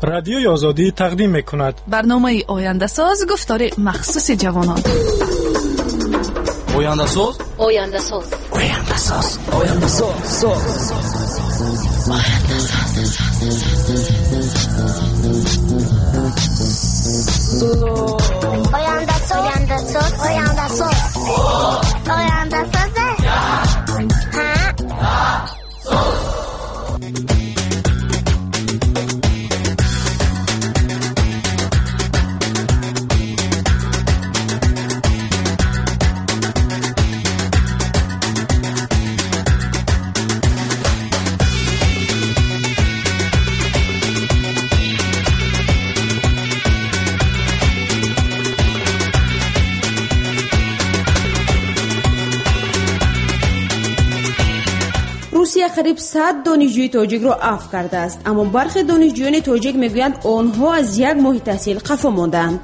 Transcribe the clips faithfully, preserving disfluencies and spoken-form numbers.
رادیوی آزادی تقدیم می‌کند. برنامه آینده ساز گفتار مخصوص جوانان. آینده ساز آینده ساز آینده ساز آینده ساز آینده ساز آینده ساز آینده ساز آینده ساز روسیه قریب صد دانشجوی تاجیک را عفو کرده است، اما برخی دانشجویان تاجیک میگویند آنها از یک ماه تحصیل خفا ماندند.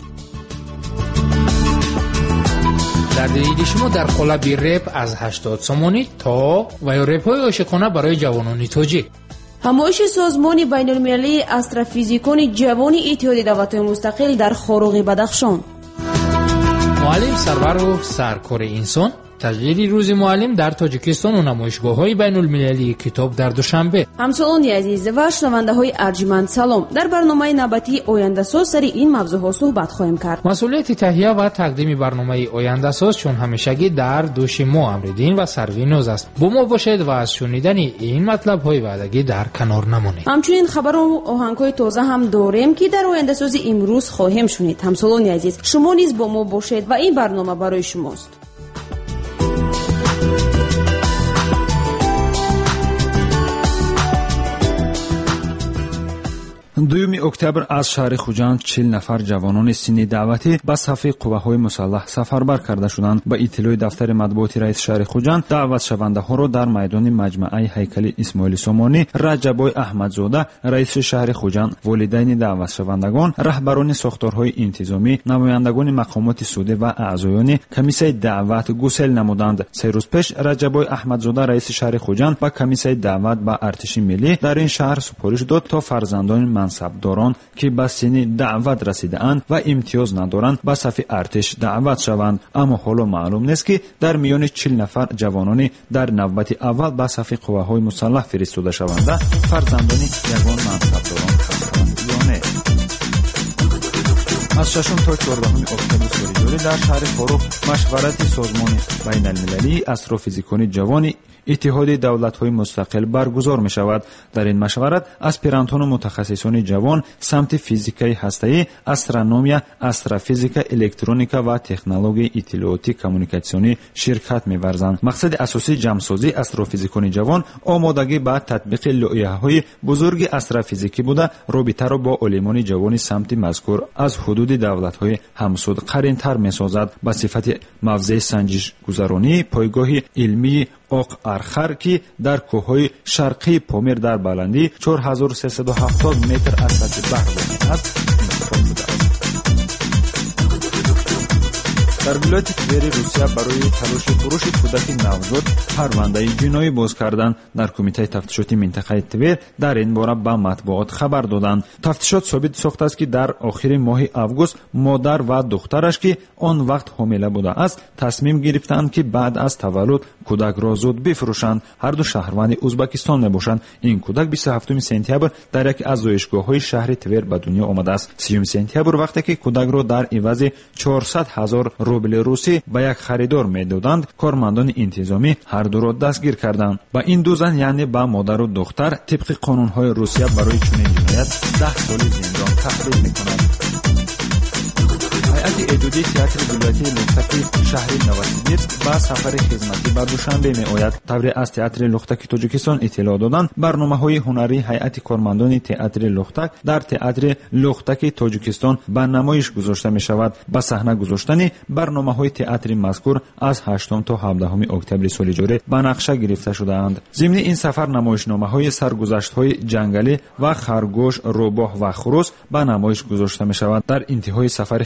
در دیدی شما در قالب رپ از هشتاد سومانی تا و یا رپ های عاشقانه برای جوانان تاجیک. همایش سازمان بین المللی استروفیزیکان جوان اتحاد دولت‌های مستقل در خاروق بدخشان. معلم سرور و سرکار انسان تشکیل روز معلم در تاجیکستان و نمایشگاه‌های بین‌المللی کتاب در دوشنبه. همسالان عزیز و شنونده‌های ارجمند سلام. در برنامه نوبتی آینده ساز سر این موضوع‌ها صحبت خواهیم کرد. مسئولیت تهیه و تقدیم برنامه آینده ساز چون همیشگی در دوش ما امردین و سروینوز است. با ما باشید و از شنیدن این مطلب‌های بعدی در کنار نمانید. همچنین خبر و آهنگ‌های تازه هم داریم که در آینده ساز امروز خواهیم شنید. همسالان عزیز شما نیز با ما باشید و این برنامه برای شماست. دوم اکتبر از شهر خوجند چهل نفر جوانان سنی دعوتی به صف قوه‌های مسلح سفربر کرده شدند. با اطلاع دفتر مطبوعات رئیس شهر خوجند دعوت شونده ها را در میدان مجمع هیکل اسماعیل سامانی رجبای احمدزاده رئیس شهر خوجند، والدین دعوت شوندگان، رهبران ساختارهای انتظامی، نمایندگان مقامات سوده و اعضایان کمیسیه دعوت گسیل نمودند. سه روز پیش رجبای احمدزاده رئیس شهر خوجند با کمیسیه دعوت به ارتش ملی در این شهر سپارش داد تا فرزندان منصبداران که به سن دعوت رسیده‌اند و امتیاز ندارند به صف ارتش دعوت شوند. اما حالا معلوم نیست که در میان چهل نفر جوانانی در نوبت اول به صف قوه‌های مسلح فرستاده شوند فرزندان یگان منصبداران هستند یا نه. از ششم تا چهاردهم اکتبر سالی در شهر خاروق مشورت سازمان بین المللی استروفیزیکان جوان اتحاد دولت‌های مستقل برگزار می‌شود. در این مشورت اسپیرانتان و متخصصان جوان سمت فیزیکای هسته‌ای، استرونومیا، استروفیزیکا، الکترونیکا و تکنولوژی اطلاعاتی کمیونیکاسیونی شرکت می‌ورزند. مقصد اساسی جمع‌سازی استروفیزیکان جوان آمادگی به تطبیق لایحه‌های بزرگ استروفیزیکی بوده رابطه را با علمان جوان سمت مذکور از حدود دولت‌های همسود قرین‌تر می‌سازد. به صفت موضع سنجش گذرانی پایگاه علمی آق ارخر که در کوههای شرقی پامیر در بلندی چهار هزار و سیصد و هفتاد متر از سطح بحر است انتخاب شده است. در ولایت تور روسیه برای تلاش فروش کودک نوزاد پرونده جنایی باز کردند. در کمیته تفتیشاتی منطقه تور در این باره به مطبوعات خبر دادند. تفتیشات ثابت ساخته است که در آخر ماه اوگوست مادر و دخترش که آن وقت حامله بوده است تصمیم گرفتند که بعد از تولد کودک را زود بفروشند. هر دو شهروند ازبکستان میباشند. این کودک بیست و هفتم سپتامبر در یک از زایشگاه‌های شهر تور به دنیا آمده است. سوم سپتامبر وقتی که کودک را در عوض چهارصد هزار روبل روسی به یک خریدار میدادند کارمندان انتظامی هر دو را دستگیر کردند. با این دو زن یعنی با مادر و دختر طبق قانون‌های روسیه برای چنین جنایت ده سال زندان تهدید می‌کنند. هیئت اداری تئاتر ولایتی لختک شهر نوسیبیرسک با سفر خدمتی به دوشنبه می‌آید. طبری از تئاتر لختک تاجیکستان اطلاع دادند برنامه‌های هنری هیئت کارمندان تئاتر لختک در تئاتر لختک تاجیکستان به نمایش گذاشته می‌شود. با صحنه گذاشتن برنامه‌های تئاتر مذکور از هشتم تا هفدهم اکتبر سال جاری به نقشه گرفته شده‌اند. ضمن این سفر نمایشنامه‌های سرگذشت‌های جنگلی و خرگوش، روباه و خروس به نمایش گذاشته می‌شود. در انتهای سفر خدمتی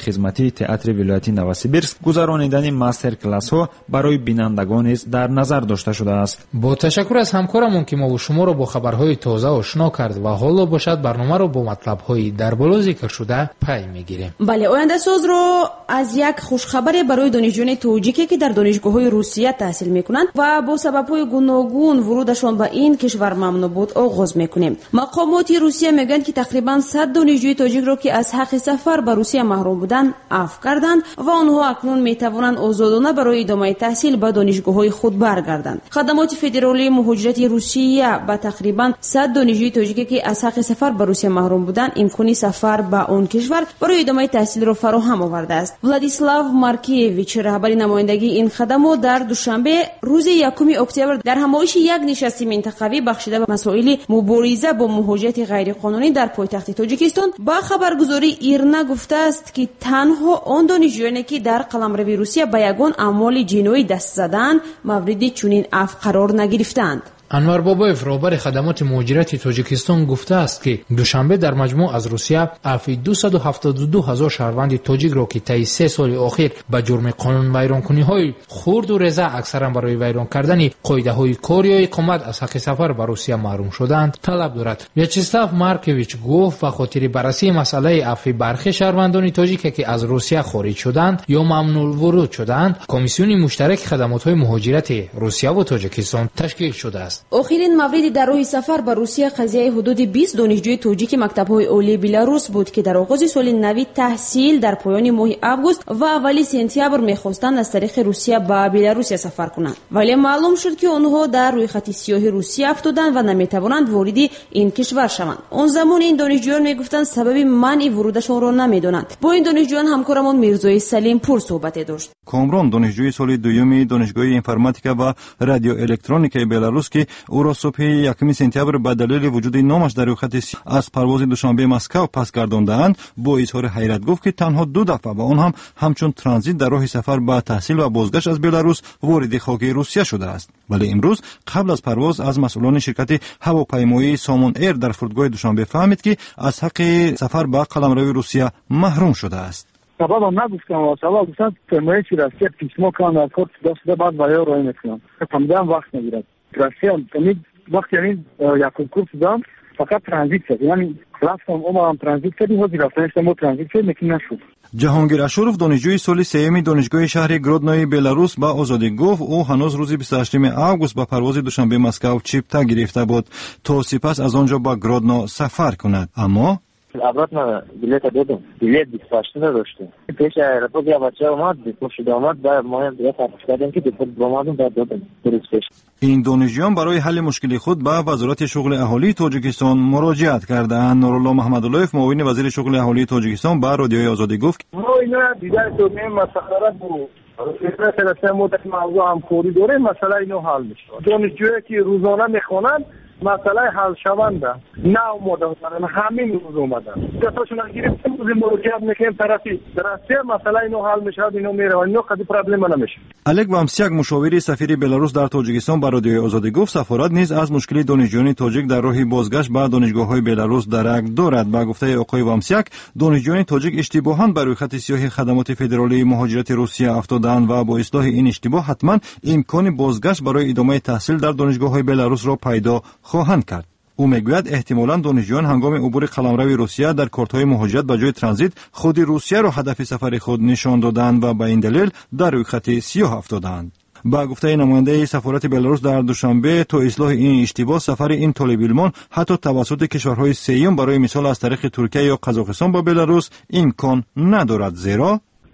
ҳоити театри вилояти новосибирск гузарондани мастер классҳо барои бинандагон низ дар назар дошта шудааст. бо ташаккур аз ҳамкорамон ки мову шуморо бо хабарҳои тоза ошно кард ва ҳоло бошад барномаро бо матлабҳои дар боло зикр шуда пай мегирем. бале, ояндасозро аз як хушхабаре барои донишҷӯёни тоҷике ки дар донишгоҳҳои русия таҳсил мекунанд ва бо сабабҳои гуногун вурудашон ба ин кишвар мамнӯъ буд оғоз мекунем. мақомоти русия мегӯянд ки тақрибан сад донишҷӯи тоҷикро ки аз ҳаққи сафар ба русия маҳрум буданд афв карданд ва онҳо акнун метавонанд озодона барои идомаи таҳсил ба донишгоҳҳои худ баргарданд. хадамоти федералии муҳоҷирати русия ба тақрибан сад донишҷӯи тоҷике ки аз ҳаққи сафар ба русия маҳрум буданд имкони сафар ба он кишвар барои идомаи таҳсилро фароҳам овардааст. владислав маркиевич, раҳбари намояндагии ин хадамот, дар душанбе рӯзи якуми октябр дар ҳамоиши як нишасти минтақавӣ бахшида ба масоили мубориза бо муҳоҷирати ғайриқонунӣ дар пойтахти тоҷикистон ба хабаргузории ирна гуфтааст ки танҳо он донишҷӯёне ки дар қаламрави русия ба ягон аъмоли ҷиноӣ даст заданд мавриди чунин афв қарор нагирифтанд. анвар бобоев, роҳбари хадамоти муҳоҷирати тоҷикистон, гуфтааст ки душанбе дар маҷмӯъ аз русия афви дусаду ҳафтоду ду ҳазор шаҳрванди тоҷикро ки таи се соли охир ба ҷурми қонунвайронкуниҳои хурду реза аксаран барои вайрон кардани қоидаҳои кор ё иқомат аз ҳаққи сафар ба русия маҳрум шуданд талаб дорад. вячеслав маркович гуфт ба хотири баррасии масъалаи афви бархи шаҳрвандони тоҷике ки аз русия хориҷ шуданд ё мамнӯъ вуруд шуданд, комиссиони муштараки хадамотҳои муҳоҷирати русия ва тоҷикистон ташкил шудааст. охирин мавриди дар роҳи сафар ба русия қазияи ҳудуди бист донишҷӯи тоҷики мактабҳои олии беларус буд ки дар оғози соли нави таҳсил дар поёни моҳи август ва аввали сентябр мехостанд аз тариқи русия ба беларусия сафар кунанд, вале маълум шуд ки онҳо дар рӯйхати сиёҳи русия афтоданд ва наметавонанд вориди ин кишвар шаванд. он замон ин донишҷӯён мегуфтанд сабаби манъи вурудашонро намедонанд. бо ин донишҷӯён ҳамкорамон мирзои салимпур суҳбате дошт. комрон, донишҷӯи соли дуюми донишгоҳи информатика ва радиоэлектроникаи беларус ки ӯро субҳи якуми сентябр ба далели вуҷуди номаш дар рӯйхати аз парвози душанбе Москав пас гардондаанд, бо изҳори ҳайрат гуфт ки танҳо ду дафъа ва он ҳам ҳамчун транзит дар роҳи сафар ба таҳсил ва бозгашт аз Беларус вориди хоки Русия шудааст. вале имрӯз қабл аз парвоз аз масъулони ширкати ҳавопаймоии Somon Air дар фурудгоҳи Душанбе фаҳмид ки аз ҳаққи сафар ба қаламрави Русия маҳрум шудааст. Сабабам нагуфтам, сабаб гуфтам фирмаи Россия письмо кан аз ход суда баъд ва ё рой мекунам. Фаҳмидам вақт мегирад. Россия амид вақти амид якум курс дам фақат транзит шуд. Яъни растам омадам транзит кардим, ҳозир рафтанишам мо транзит шуд, лекин нашуд. ҷаҳонгир Ашуров, донишҷӯи соли сеюми донишгоҳи шаҳри Гроднои Беларус ба озодӣ гуфт, ӯ ҳанӯз рӯзи бисту ҳаштуми август ба парвози Душанбе Москав чипта гирифта буд то сипас аз он ҷо ба Гродно сафар кунад. аммо обратно билета додам. Билет бисту ҳаштуме доштем. Пеш аэропорт я бача омад, депорт шуда омад, ба мо я таъқиб кардем ки депорт омадем, ба додам. Рӯз пеш. ин донишҷӯён барои ҳалли мушкили худ ба вазорати шуғли аҳолии Тоҷикистон муроҷиат карданд. Нурулло Маҳмадуллоев, муовини вазири шуғли аҳолии Тоҷикистон, ба радиои Озодӣ гуфт: мо ина дидар шудем, масъала бу федератсия мо дар мавзӯъ ҳамкорӣ дорем, масъала ино ҳал мешавад. донишҷӯе ки рӯзона мехонанд масъалаи ҳалшаванда на омода буданд, ҳамин рӯз омаданд. дасташон гирифтем, рӯзи муроҷиат мекунем тарафи Россия, масъалаи ино ҳал мешавад, ино мераванд, ино қади проблема намешавад. Олег Вамсяк, мушовири сафири Беларус дар Тоҷикистон, ба радиои Озодӣ гуфт, сафорат низ аз мушкили донишҷӯёни тоҷик дар роҳи бозгашт ба донишгоҳҳои Беларус дарак дорад. Ба гуфтаи оқои Вамсяк, донишҷӯёни тоҷик иштибоҳан ба рӯйхати сиёҳи хадамоти федералии муҳоҷирати Русия афтоданд ва бо ислоҳи ин иштибоҳ ҳатман имкони бозгашт барои идомаи таҳсил дар донишгоҳҳои Беларусро пайдо хоҳанд кард. ӯ мегӯяд эҳтимолан донишҷӯён ҳангоми убури қаламрави Русия дар кортҳои муҳоҷират ба ҷои транзит худи Русияро ҳадафи сафари худ нишон доданд ва ба ин далел дар рӯйхати сиёҳ афтоданд. ба гуфтаи намояндаи сафорати Беларус дар Душанбе, то ислоҳи ин иштибоҳ сафари ин толибилмон ҳатто тавассути кишварҳои сеюм барои мисол аз тариқи Туркия ё Қазоқистон ба Беларус имкон надорад, зеро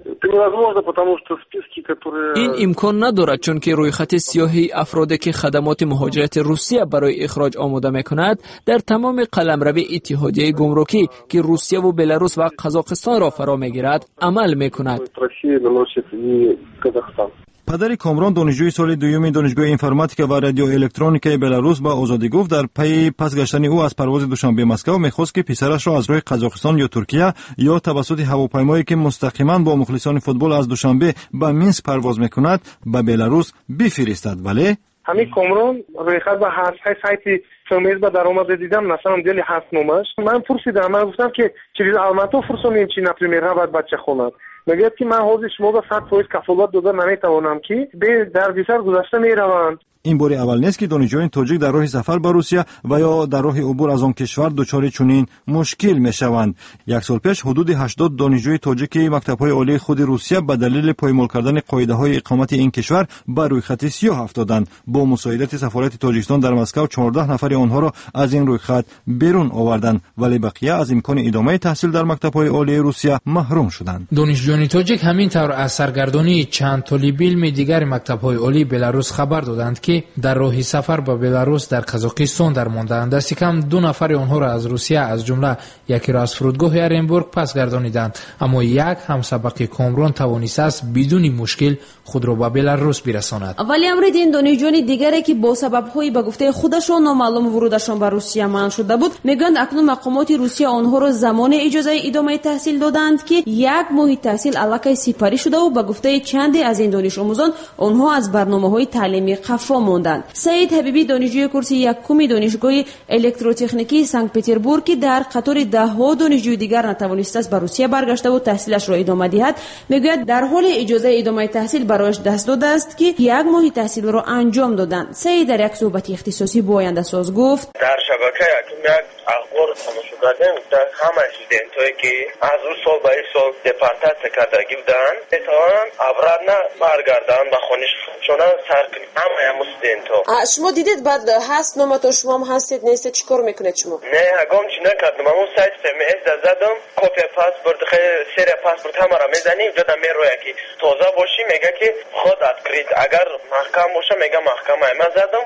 ин имкон надорад, чунки рӯйхати сиёҳи афроде ки хадамоти муҳоҷирати Русия барои ихроҷ омода мекунад дар тамоми қаламрави иттиҳодияи гумрукӣ ки Русия ва Беларус ва Қазоқистонро фаро мегирад амал мекунад. падари Комрон, донишҷӯи соли дуюми донишгоҳи информатика ва радиоэлектроникаи Беларус, ба Озодӣ гуфт, дар пайи пасгаштани ӯ аз парвози Душанбе Москав мехост ки писарашро аз роҳи Қазоқистон ё Туркия ё тавассути ҳавопаймое ки мустақиман бо мухлисони футбол аз Душанбе ба Минск парвоз мекунад, ба Беларус бифиристад. вале ҳамин Комрон рӯйхат ба ҳастҳай сайти филмез ба даромада дидам, масалан дели ҳаст номаш. Ман пурсидам, ман гуфтам ки чиз алмато фурсонем чи, например, равад бача хонад. میگه که من حاضر شما به صد درصد کفالت دادن نمیتوانم که به در بیشتر گذشته میروند. این باری اول نیست که دانشجویان تاجیک در راه سفر به روسیه و یا در راه عبور از آن کشور دچار چنین مشکل میشوند. یک سال پیش حدود هشتاد دانشجوی تاجیک مکتب‌های عالی خود روسیه به دلیل پایمال کردن قاعده‌های اقامت این کشور بر روی خط سیاه افتادند. با مساعدت سفارت تاجیکستان در مسکو چهارده نفر آنها را از این روی خط بیرون آوردند، ولی بقیه از امکان ادامه تحصیل در مکتب‌های عالی روسیه محروم شدند. دانشجویان تاجیک همین طور از سرگردانی چند طالب علم دیگر مکتب‌های عالی بلاروس خبر دادند که در راه سفر به بلاروس در قزاقستان در ماندند. دست کم دو نفر آنها را از روسیه از جمله یکی را از فرودگاه ارنبورگ پس گردانیدند، اما یک همسبق کامران توانسته است بدون مشکل خود را به بلاروس برساند. ولی امروز این دانشجویان دیگری که با سبب‌های به گفته خودشان نامعلوم ورودشان به روسیه منع شده بود میگویند اکنون مقامات روسیه آنها را زمان اجازه ادامه تحصیل دادند که یک ماه تحصیل علاقه سپری شده و به گفته چندی از این دانش آموزان آنها از برنامه‌های تعلیمی خفا ماندند. سعید حبیبی دانشجوی کورس یکم دانشگاه الکتروتکنیکی سنت پترزبورگ که در قطار ده‌ها دانشجوی دیگر نتوانسته است به روسیه برگشته و تحصیلش را ادامه دهد میگوید در حال اجازه ادامه تحصیل برایش دست داده است که یک ماه تحصیل را انجام دادند. سعید در یک صحبت اختصاصی با آینده ساز گفت در شبکه یک اخبار تماشا کردم در همه استودنتایی که از اون سال به این سال دپارتات کردگی بودن بتوانن ابراد نه برگردن به خونشون چون سرکنی همه هم استودنتا. شما دیدید بعد هست نامتون شما هم هستید نیست چیکار میکنید شما؟ نه هگام چی نکردم اون سایت ام اس زدم کپی پاسپورت خیلی سری پاسپورت هم را میزنی اینجا در میروی که تازه باشی میگه که خود ادکرید اگر محکم باشه میگه محکم ایما زدم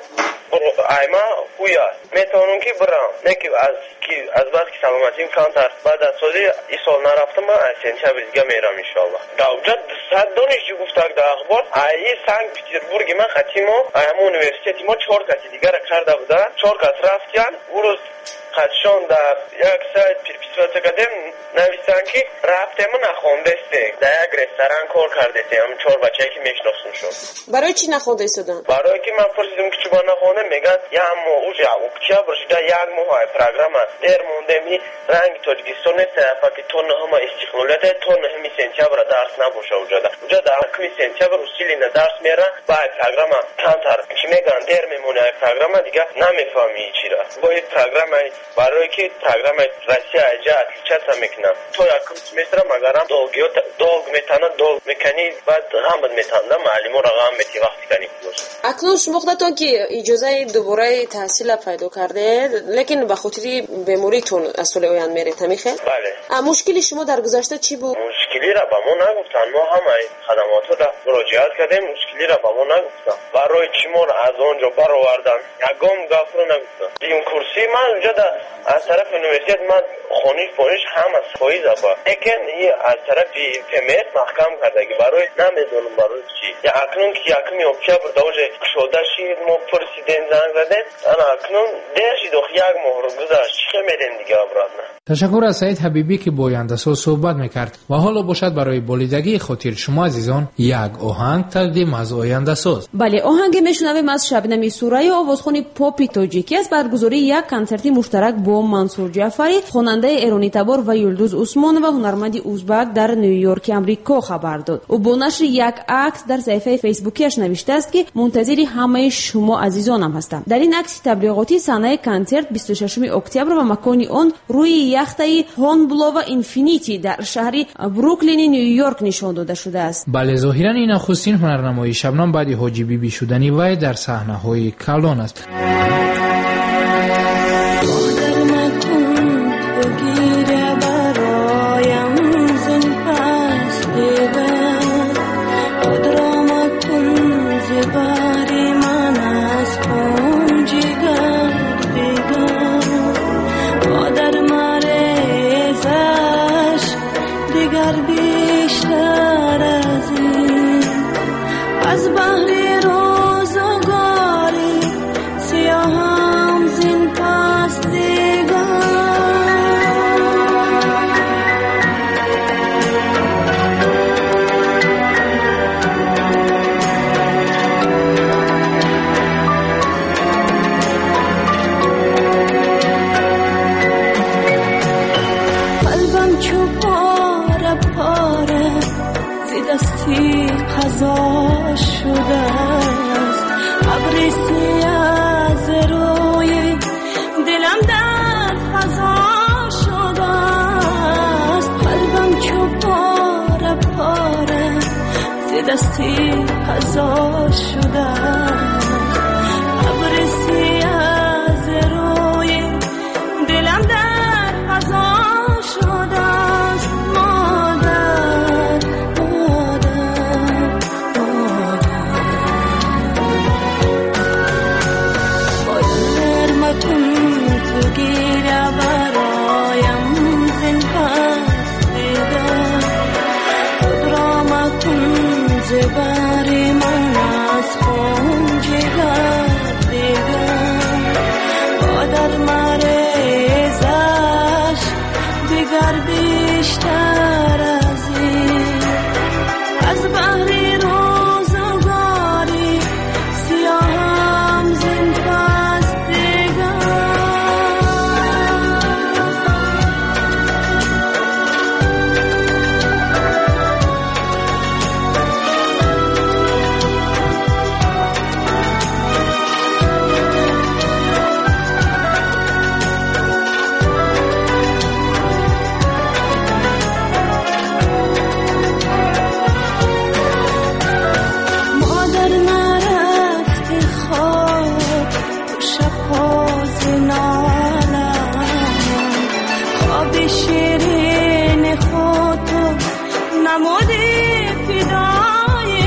ایما خویا میتونم که برام نه که از کی از بعد که سلامتیم کانتر بعد از سالی این سال نرفتم از سنتیابر دیگه میرم ان شاء الله. در صد دانشجو گفتن در اخبار ای سنت پترزبورگ من ختیمو ام یونیورسیتی ما چهار کسی دیگه را کرده بودن چهار کس رفتن اون روز خدشان در یک سایت پیرپیسوات کردم نویستن که رفتم نخوندسته در یک رستوران کار کرده هم چهار بچه که میشناسون شد. برای چی نخونده ایستادن؟ برای که من پرسیدم که چوبا نخونده میگن یا مو اوجا اکتبر شده یک ماه های پروگرام در مونده می رنگ تاجیکستان است فقط تون همه استقلالیت تون همی سنتیابر درس نباشه اوجا ده اوجا در کمی سنتیابر اصیلی درس میرن با پروگرام کانتر که میگن در میمونه پروگرام دیگه نمیفهمی چی را با این پروگرام برای که پروگرام روسیه اجازه چطور میکنم تو یک سمستر مگرم دوگیو دوگ میتونه دوگ میکنی بعد هم بد میتونه معلم رقم میتی وقتی کنی اکنون شما خودتون که اجازه دوباره تحصیل پیدا کرده لیکن به خاطر بیماریتون از سال آینده میرید همیشه؟ بله. مشکلی شما در گذشته چی بود؟ مشکلی را به ما نگفتن ما همه خدمات را مراجعت کردیم مشکلی را به ما نگفتن برای چی ما از اونجا برآوردن یگام گپ رو نگفتن این کورسی من اونجا از طرف یونیورسیت من خونیش پونیش هم از فایده با لیکن این از طرف تمت محکم کردگی برای نمیدونم برای چی یا اکنون که یکمی اکتبر دوجه شده شید ما پرسیدن زنگ زده انا اکنون درشی دوخ یک ماه رو گذاشت چی میدن دیگه ابراد نه. تشکر از سعید حبیبی که با آینده ساز صحبت میکرد و حالا باشد برای بولیدگی خاطر شما عزیزان یک آهنگ تقدیم از آینده ساز. بله آهنگ میشنویم از شبنمی سورای آوازخوان پاپ تاجیکی از برگزاری یک کنسرت مشترک با منصور جعفری خواننده ایرانی تبار و یلدوز عثمان و هنرمند ازبک در نیویورک امریکا خبر داد. او با نشر یک عکس در صفحه فیسبوکیش نوشته است که منتظر همه شما عزیزانم هستم. در این عکس تبلیغاتی صحنه کنسرت بیست و ششم اکتبر و مکان آن روی یخته هونبلو و اینفینیتی در شهر بروکلین نیویورک نشان داده شده است. بله ظاهرا این نخستین هنرنمایی شبنم بعد حاجی بیبی شدنی وی در صحنه‌های کلان است. سیاهم زین پس دیگر دستی قضا شده است ابر سیاه روی دلم در فضا شده است قلبم چو پاره پاره ز دستی قضا شده است ابر سیاه روی دلم در فضا شده است مادر مادر مادر مادر تو گیره برایم زنده دیگر خود را مکن زبر من از خون جگر دیگر مادر مریزش دیگر بیشتر از این از بحری روزگاری سیاهم زنده است دیگر مادر نرفتی خواب تو شب‌ها نالم خواب شیرین خود تو نمودی فدای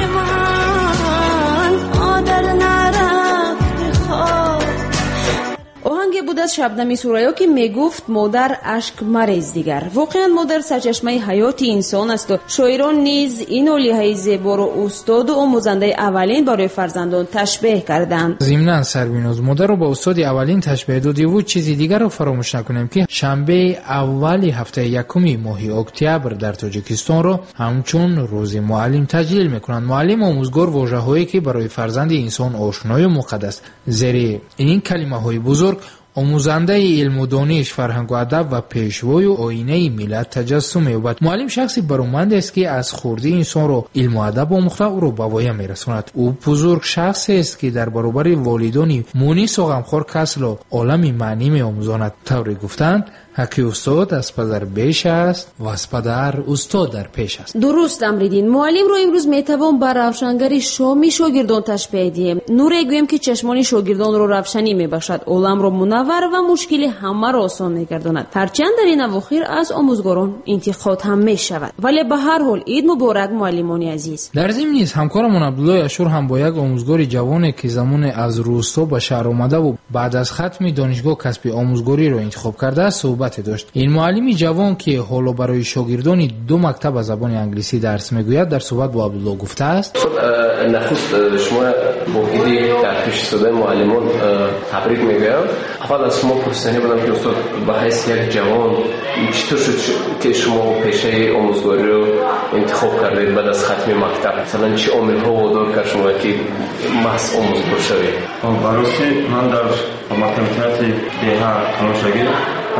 من مادر نرفتی خواب. آهنگ بود از شبنمی سوریا که میگفت مادر اشک مریز دیگر. واقعا مادر سرچشمه حیات انسان است و شاعران نیز این الهه زیبا را استاد و آموزنده اولین برای فرزندان تشبیه کردند. ضمناً سربینوز مادر رو با استاد اولین تشبیه دادی و چیزی دیگر رو فراموش نکنیم که شنبه اولی هفته یکمی ماه اکتبر در تاجیکستان رو همچون روز معلم تجلیل میکنند. معلم آموزگار واژه‌هایی که برای فرزند انسان آشنای و مقدس زیر این کلمه های بزرگ آموزنده علم و دانش، فرهنگ و ادب و پیشوای و آینه ملت تجسم می‌یابد. معلم شخصی برومند است که از خردی انسان را علم و ادب آموخته او را به وایه می‌رساند. او بزرگ شخصی است که در برابر والدان مونس و غمخوار کس را عالم معنی می‌آموزاند. طوری گفتند حقی استاد از پدر بیش است و از پدر استاد در پیش است. درست امریدین. معلم رو امروز میتوان بر روشنگری شامی شاگردان تشبیه دهیم. نوری گویم که چشمان شاگردان رو روشنی میبخشد، عالم رو منور و مشکل همه را آسان میگرداند. هرچند در این اواخر از آموزگاران انتقاد هم میشود، ولی به هر حال عید مبارک معلمان عزیز. در ضمن نیز همکارمون عبدالله اشور هم با یک آموزگار جوان که زمان از روستا به شهر آمده و بعد از ختم دانشگاه کسب آموزگاری را انتخاب کرده صحبت داشت. این معلمی جوان که حالا برای شاگردان دو مکتب زبان انگلیسی درس میگوید در صحبت با عبدالله گفته است: خب نخست شما با ایده ترفیع شده معلمان تبریک میگویم. اول از شما پرسیدنی بودم که استاد به حیث یک جوان چطور شد که شما پیشه آموزگاری رو انتخاب کردید بعد از ختم مکتب؟ مثلا چه عامل‌ها وادار کرد شما که محض آموزگار شوید؟ برای من در مکتب دیها تماشاگر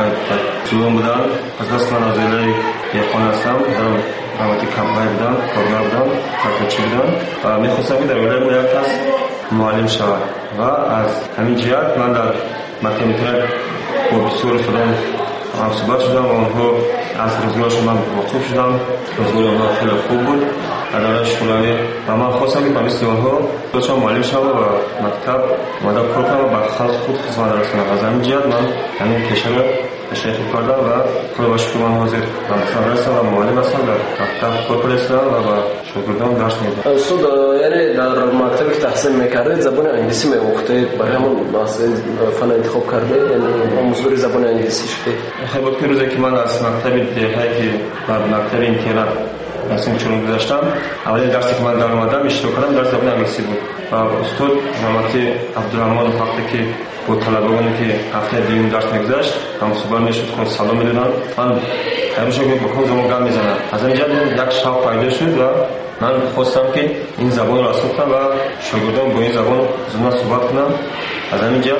چون بودم از دست من از ایله یکان هستم در قامتی کمپای بودم کارگر بودم کارکچی بودم و میخواستم که در ایله من یک کس معلم شود و از همین جهت من در مکتب میتونم با بسیار شدم صحبت شدم و آنها از روزگارشون من واقف شدم. روزگار آنها خیلی خوب بود اداره شکلانی و من خواستم که مثل آنها داشتم معلم شدم و مکتب مادر کار کنم و به خلق خود خدمت رسونم. از همین جهت من همین پیشه رو شیخ کردم و خدا با شکر من حاضر من رسم و معلم هستم در مکتب کار پرستم و با شاگردان درس میدم. استاد یعنی در مکتبی که تحصیل میکردید زبان انگلیسی میگفتید، برای همون فن انتخاب کردید یعنی آموزگاری زبان انگلیسی شده؟ خیلی بود که روزی که من از مکتب دیگه‌ای که در مکتب اینترنت درس چون گذاشتم اولین درسی که من در اومدم اشتراک کردم درس زبان انگلیسی بود و استاد محمد عبدالرحمن وقتی که با طلبه‌ای که هفته دیگه درس می‌گذشت هم صبح میشد که سلام می‌دادن من همیشه با خودم زمان گام می‌زدم. از اینجا یک شوق پیدا شد و من خواستم که این زبان را آموزم و شاگردان با این زبان زمان صحبت کنم. از همینجا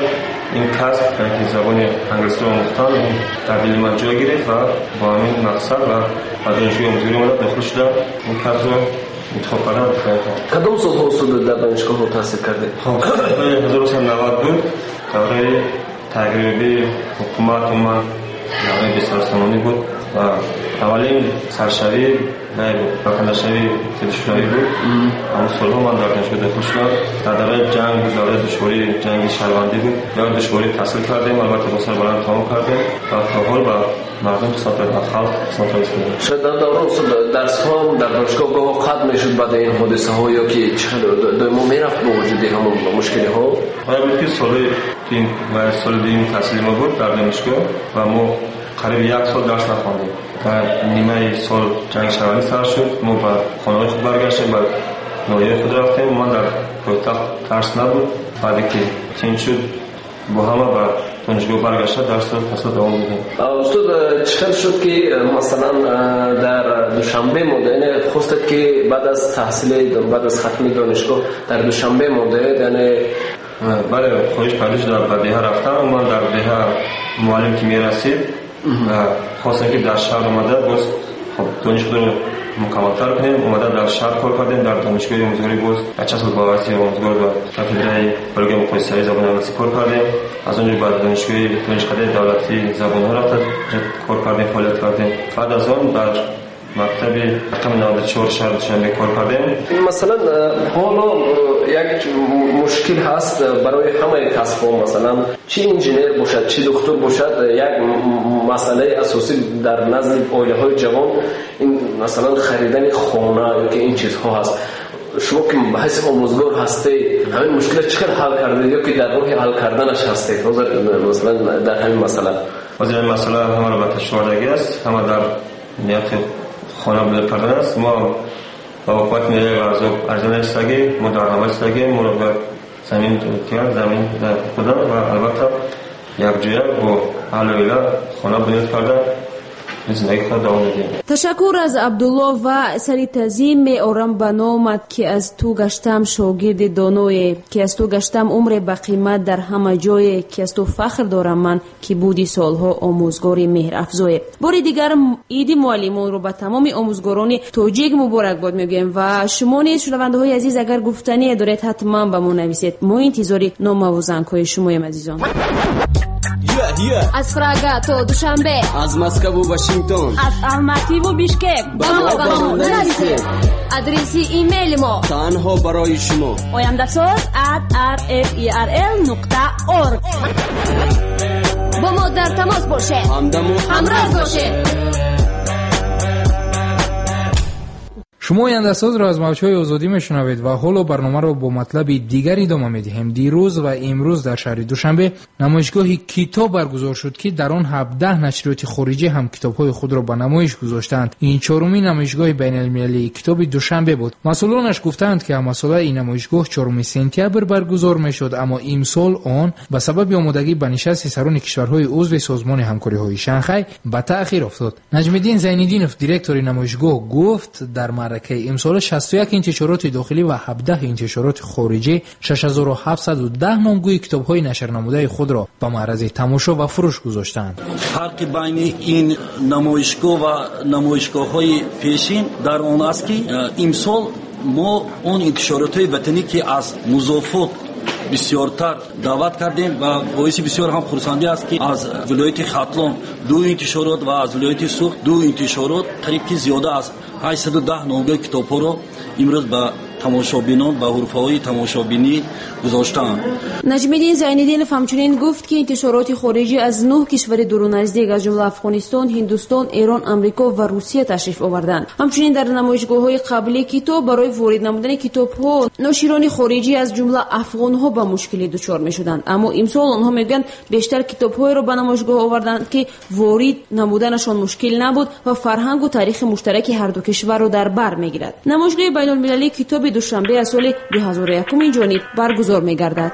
این کسب که زبان انگلیسی رو آموختن این در دل من جای گرفت و با همین مقصد و دانشگاه آموزگاری اومدم داخل شدم این کسب رو انتخاب کردم. کدام سال حصول در دانشگاه رو تحصیل کردید؟ هزار و سیصد و نود بود. دوره تجربی حکومت من دوره بیست سالانه بود و اولین سرشوی نه بود وطنشوی تدشوری بود. اما سالها من در دانشگاه داخل شدم. در دوره جنگ بود، دوره دشواری جنگ شهروندی بود. یا دشواری تحصیل کردیم، البته با سر بلند تمام کردیم و تا حال با مردم سنت خلق سنت استفاده. شاید در دوران درس ها در دانشگاه گاه قطع میشد بعد این حادثه ها یا که دوما میرفت با وجود همون مشکلی ها؟ آیا بود که سال این و سال دیم تحصیل ما بود در دانشگاه و ما قریب یک سال درس نخواندیم. در نیمه سال جنگ شهروندی سر شد. ما به خانه خود برگشتیم، به ناحیه خود رفتیم. من در پایتخت درس نبود. بعدی که چنین شد با همه به دانشگاه برگشت درس رو دوام میدیم. استاد چطور شد که مثلا در دوشنبه مونده، یعنی خواستید که بعد از تحصیل بعد از ختم دانشگاه در دوشنبه مونده، یعنی بله خواهش پردیش در بدیه رفتم. من در بدیه معلم که میرسید و خواستم که در شهر اومده باز خب دانشگاه رو مکمل‌تر کنیم. اومده در شهر کار کردیم در دانشگاه آموزگاری باز یک چند سال با واسه آموزگار و کاتدرای برای مقایسه زبان انگلیسی کار کردیم. از اونجا بعد دانشگاه دانشگاه دولتی زبان‌ها رفتیم کار کردیم، فعالیت کردیم. بعد از اون در مکتب رقم نود و چهار شهر دوشنبه کار کردیم. مثلا حالا یک مشکل هست برای همه کسب‌ها، مثلا چی انجینیر باشد چی دکتر باشد، یک مسئله اساسی در نزد عائله‌های جوان این مثلا خریدن خانه یا که این چیزها هست. شما که به حیث آموزگار هستی همین مشکل چقدر حل کرده یا که در راه حل کردنش هستی؟ مثلا در همین مسئله از این مسئله همه رو به تشوردگی است، همه در نیت خانه بلد کردن است. ما با وقت میره ارزان استگی مدرنه استگی مربع زمین کرد زمین در خودم و البته یک جویه با اهل ویله خانه بلد کردن زندگی خود دوام میدیم. تشکر از عبدالله و سری تعظیم می آرم به نامت که از تو گشتم شاگرد دانوی، که از تو گشتم عمر با قیمت در همه جای، که از تو فخر دارم من که بودی سالها آموزگاری مهر افزای. بار دیگر عید معلمان رو به تمام آموزگاران توجیه مبارک باد میگیم و شما نیز شنونده های عزیز اگر گفتنی دارید حتما به ما نویسید. ما انتظاری نامه و زنگ های شما ام عزیزان. از پراگ تا دوشنبه، از مسکو و واشنگتن، از الماتی و بیشکک با ما با ما نویسید. ادرسی ایمیل ما تنها برای شما oyandasaz at r f e r l نقطه org. با ما در تماس باشه، همراه باشه. شما آینده‌ساز را از موج‌های آزادی میشنوید و حالا برنامه را با مطلب دیگری ادامه می‌دهیم. دیروز و امروز در شهر دوشنبه نمایشگاه کتاب برگزار شد که در آن هفده نشریات خارجی هم کتاب‌های خود را به نمایش گذاشتند. این چهارمین نمایشگاه بین‌المللی کتاب دوشنبه بود. مسئولانش گفتند که مسئله این نمایشگاه چهارم سپتامبر برگزار می‌شد، اما امسال آن به سبب آمادگی به نشست سران کشورهای عضو سازمان همکاری‌های شانگهای به تأخیر افتاد. نجم‌الدین زین‌الدینوف دیرکتور نمایشگاه گفت در که امسال شصت و یک انتشارات داخلی و هفده انتشارات خارجی شش هزار و هفتصد و ده نامگوی کتاب‌های نشر نموده خود را به معرض تماشا و فروش گذاشتند. فرق بین این نمایشگاه و نمایشگاه‌های پیشین در آن است که امسال ما اون انتشارات وطنی که از مضافات بسیارتر دعوت کردیم و باعث بسیار هم خرسندی است که از ولایت خاتلان دو انتشارات و از ولایت سوخ دو انتشارات قریب که زیاده از هشتصد و ده نامگوی کتاب‌ها را امروز به تماشابینان و حرفه‌های تماشابینی گذاشتند. نجم‌الدین زین‌الدینوف همچنین گفت که انتشارات خارجی از نه کشور دور و نزدیک از جمله افغانستان، هندوستان، ایران، آمریکا و روسیه تشریف آوردند. همچنین در نمایشگاه‌های قبلی کتاب برای وارد نمودن کتاب‌ها ناشران خارجی از جمله افغان‌ها با مشکلی دچار می‌شدند، اما امسال آنها میگن بیشتر کتاب‌های را به نمایشگاه آوردند که وارد نمودنشان مشکل نبود و فرهنگ و تاریخ مشترک هر دو کشور را در بر می‌گیرد. نمایشگاه بین‌المللی کتاب دوشنبه از سال دو هزار و یک این جانب برگزار می‌گردد.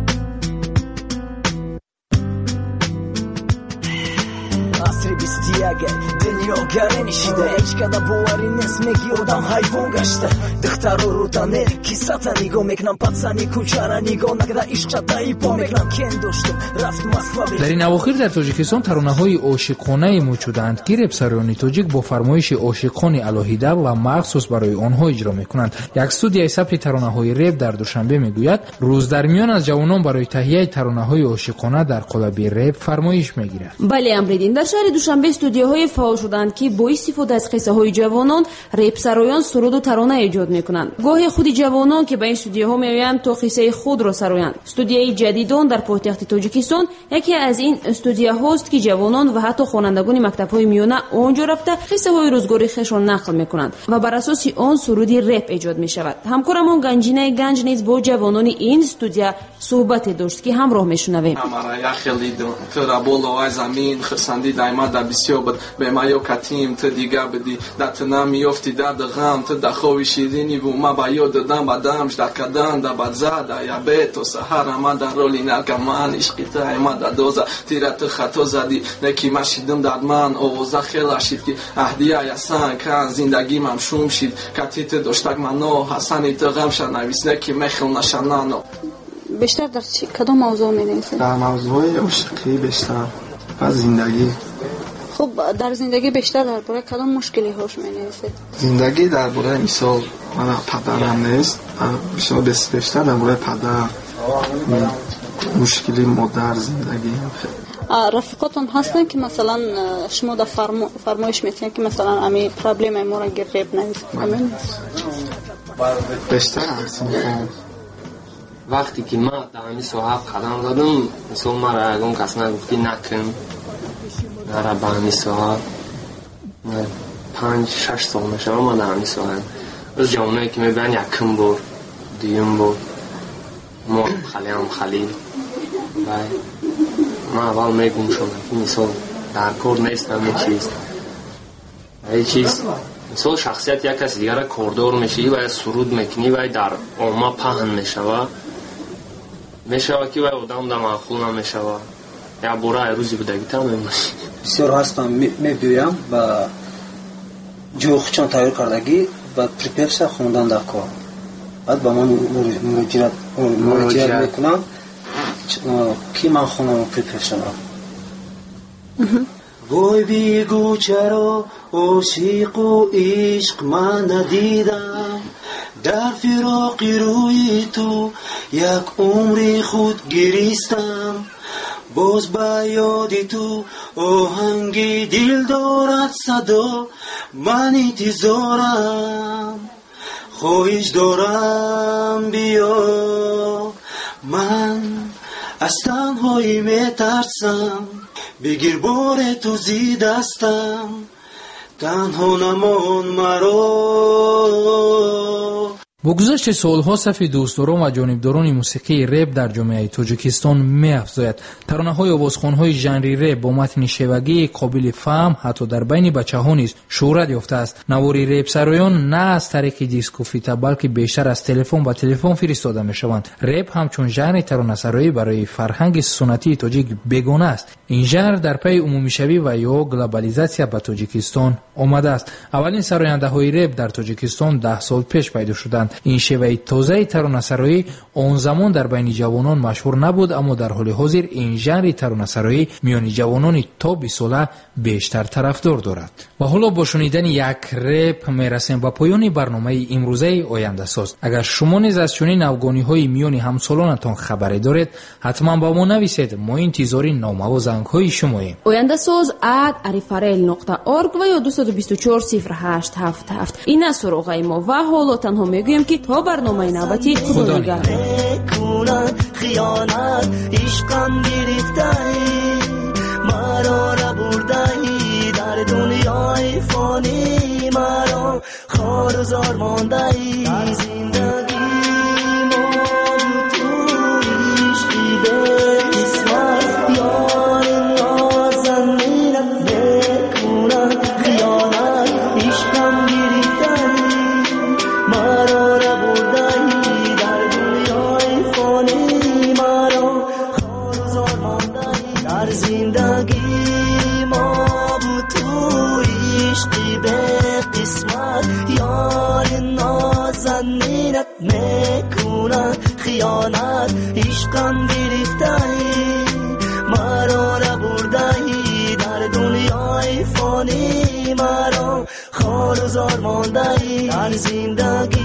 عصر بیست و اگر دنیا گرنشیده هیچ کدا باوری نیست میگی آدم حیوان گشته دختر رو تنه کیسات نگاه میکنم پاتسانی کوچارا نگاه نکرده عشق چطایی پا میکنم کن داشتم رفت مسکو. در این اواخر در تاجیکستان ترانه‌های عاشقانه موجودند که رپساریان تاجیک با فرمایش عاشقان الهیده و مخصوص برای آنها اجرا میکنند. یک استودیوی ثبت ترانه‌های رپ در دوشنبه میگوید روز در میان از جوانان برای تهیه ترانه‌های عاشقانه در قالب رپ فرمایش میگیرد. بله امریدین در شهر دوشنبه استودیوهای فعال شدند که با استفاده از قصه های جوانان رپسرایان سرود و ترانه ایجاد میکنند. گاهی خود جوانان که به این استودیوها میآیند تا قصه خود را سرایند. استودیوی جدیدان در پایتخت تاجیکستان یکی از این استودیوهاست که جوانان و حتی خوانندگان مکتب‌های میانه آنجا رفته قصه های روزگاری خودشان نقل میکنند و بر اساس آن سرودی رپ ایجاد میشود. همکارمان گنجینه گنج نیز با جوانان این استودیو صحبت داشت که همراه میشنویم. تو بالا زمین خرسندی دایما در بسیار بود به ما یو کاتیم تو دیگه بدی دت نمیافتی در غم تو دخوی شیرینی و ما با یاد دادم بعدمش در کدان در بازار یا بیت و سحر ما در رولی نکمان عشقی تا ما در دوزا تیرت خطا زدی نکی مشیدم در من اوزا خیلی شید که اهدیه یسان کان زندگی ممشوم شید کاتیت داشتک منو حسنی تو غم شنویس نکی مخل نشنانو. بیشتر در کدام موضوع می‌نویسید؟ در موضوع عشقی بیشتر از زندگی. خب در زندگی بیشتر درباره کدام مشکلی هاش می‌نویسید؟ زندگی درباره مثال من پدرم نیست، بیشتر بیشتر درباره پدر مشکلی مادر زندگی. رفیقاتون هستن که مثلا شما در فرما... فرمایش میتین که مثلا امی پرابلم ما را گرفت نویسید؟ همین بیشتر هستم. وقتی که ما در همین ساحه قدم زدم مثلا ما را اگه کس نگفتی نکن نره به همین ساحه پنج شش سال میشه ما در همین ساحه از جوانایی که میبین یکم بار دیم بار ما خلیم خلیل ما اول میگم شما که مثلا در کار نیستم این چیز این چیز مثلا شخصیت یک کسی دیگر کاردار میشی و سرود میکنی و در عامه پهن میشوه میشوه که آدم در معقول نمیشوه یا برای روزی بودگی تا میمونی. بسیار هستم میبیویم و جوخچان تایور کردگی و پریپیرس خوندن در کار بعد با من مراجعت میکنم کی من خونم پریپیرس را وای بیگو چرا عاشق و عشق من ندیدم در فراقی روی تو یک عمری خود گریستم باز با یادی تو آهنگی دل دارد صدا من انتظارم خواهش دارم بیا من از تنهایی میترسم بگیر بار تو زی دستم تنها نمان مرا. با گذشت سالها صف دوستداران و جانبداران موسیقی رپ در جامعه تاجیکستان می‌افزاید. ترانه‌های آوازخوان‌های ژانری رپ با متن شیوایی قابل فهم حتی در بین بچه‌ها نیز شهرت یافته است. نواری رپ سرایان نه از طریق دیسکوفیتا بلکه بیشتر از تلفن به تلفن فرستاده می‌شوند. رپ همچون ژانر ترانه‌سرایی برای فرهنگ سنتی تاجیک بیگانه است. این ژانر در پی عمومی شوی و یا گلوبالیزاسیا به تاجیکستان آمده است. اولین سراینده‌های رپ در تاجیکستان ده سال پیش پیدا شدند. این شیوه تازه ترانه‌سرایی آن زمان در بین جوانان مشهور نبود، اما در حال حاضر این ژانر ترانه‌سرایی میان جوانان تا بیست ساله بیشتر طرفدار دارد. و حالا با شنیدن یک رپ میرسیم به پایان برنامه امروزه آینده ساز. اگر شما نیز از چنین افغانی‌های میان همسالانتان خبری دارید حتما با ما نویسید. ما انتظار نامه و زنگ‌های شماییم. آینده ساز ات arifarel نقطه org و یا دو دو چهار صفر هشت هفت هفت این است سراغ ما و حالا تنها میگویم که تا برنامه نوبتی خدا نگهدار. خیانت عشقم گرفته‌ای مرا را برده‌ای در دنیای فانی مرا خار و زار مانده‌ای زندگی ما تو عشقی به قسمت یار نازنینم بکنم خیانت عشقم گرفته‌ای مرا را برده‌ای در دنیای فانی مرا خار و زار مانده‌ای در زندگی ما بود تو خیانت عشقم گرفته‌ای مرا را برده‌ای در دنیای فانی مرا خار و زار مانده‌ای در زندگی